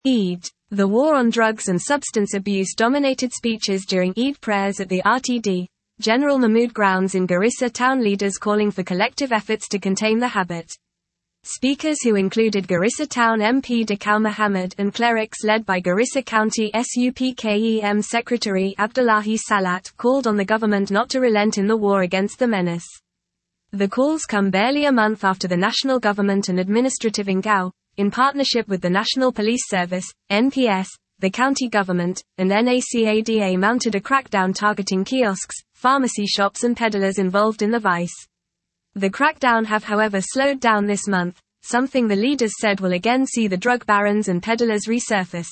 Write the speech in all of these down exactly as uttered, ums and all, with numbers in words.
Eid. The war on drugs and substance abuse dominated speeches during Eid prayers at the R T D, General Mahmood grounds in Garissa town, leaders calling for collective efforts to contain the habit. Speakers who included Garissa Town M P Dikau Muhammad and clerics led by Garissa County SUPKEM Secretary Abdullahi Salat called on the government not to relent in the war against the menace. The calls come barely a month after the national government and administrative Ngao, in partnership with the National Police Service, N P S, the county government, and NACADA mounted a crackdown targeting kiosks, pharmacy shops and peddlers involved in the vice. The crackdown have however slowed down this month, something the leaders said will again see the drug barons and peddlers resurface.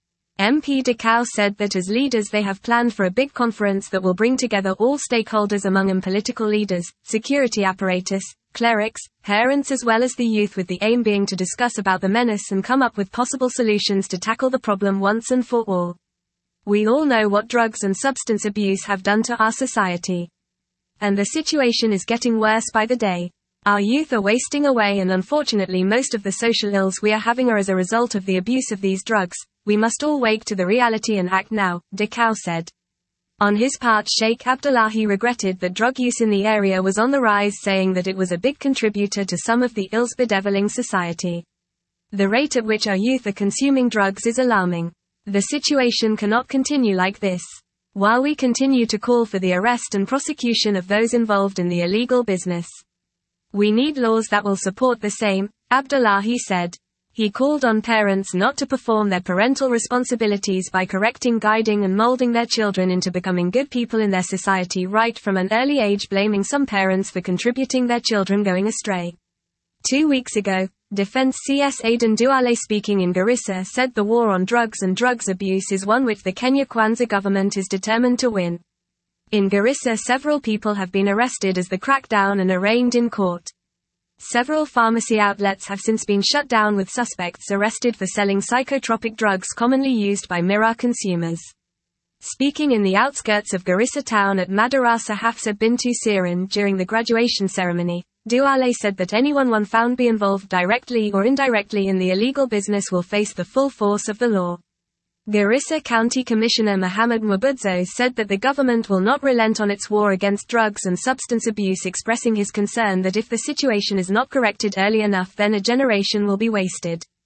M P Dikau said that as leaders they have planned for a big conference that will bring together all stakeholders, among them political leaders, security apparatus, clerics, parents as well as the youth, with the aim being to discuss about the menace and come up with possible solutions to tackle the problem once and for all. We all know what drugs and substance abuse have done to our society. And the situation is getting worse by the day. Our youth are wasting away, and unfortunately most of the social ills we are having are as a result of the abuse of these drugs. We must all wake to the reality and act now, Dikau said. On his part, Sheikh Abdullahi regretted that drug use in the area was on the rise, saying that it was a big contributor to some of the ills bedeviling society. The rate at which our youth are consuming drugs is alarming. The situation cannot continue like this. While we continue to call for the arrest and prosecution of those involved in the illegal business, we need laws that will support the same, Abdullahi said. He called on parents not to perform their parental responsibilities by correcting, guiding and molding their children into becoming good people in their society right from an early age, blaming some parents for contributing their children going astray. Two weeks ago, Defense C S Aden Duale, speaking in Garissa, said the war on drugs and drugs abuse is one which the Kenya Kwanza government is determined to win. In Garissa, several people have been arrested as the crackdown and arraigned in court. Several pharmacy outlets have since been shut down, with suspects arrested for selling psychotropic drugs commonly used by Mira consumers. Speaking in the outskirts of Garissa town at Madarasa Hafsa Bintu Sirin during the graduation ceremony, Duale said that anyone one found be involved directly or indirectly in the illegal business will face the full force of the law. Garissa County Commissioner Muhammad Mwabudzo said that the government will not relent on its war against drugs and substance abuse, expressing his concern that if the situation is not corrected early enough then a generation will be wasted.